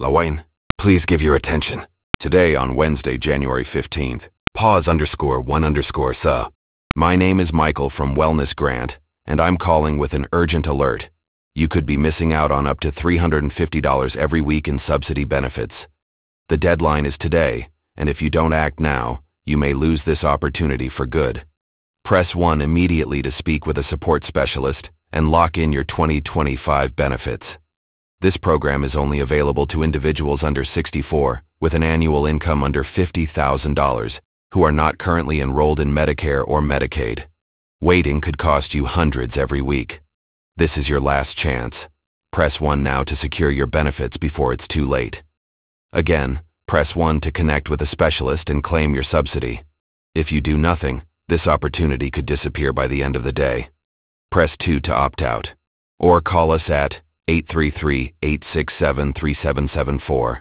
Lawayne, please give your attention. Today on Wednesday, January 15th, pause_1_sa. My name is Michael from Wellness Grant, and I'm calling with an urgent alert. You could be missing out on up to $350 every week in subsidy benefits. The deadline is today, and if you don't act now, you may lose this opportunity for good. Press 1 immediately to speak with a support specialist and lock in your 2025 benefits. This program is only available to individuals under 64 with an annual income under $50,000 who are not currently enrolled in Medicare or Medicaid. Waiting could cost you hundreds every week. This is your last chance. Press 1 now to secure your benefits before it's too late. Again, press 1 to connect with a specialist and claim your subsidy. If you do nothing, this opportunity could disappear by the end of the day. Press 2 to opt out, or call us at 833-867-3774.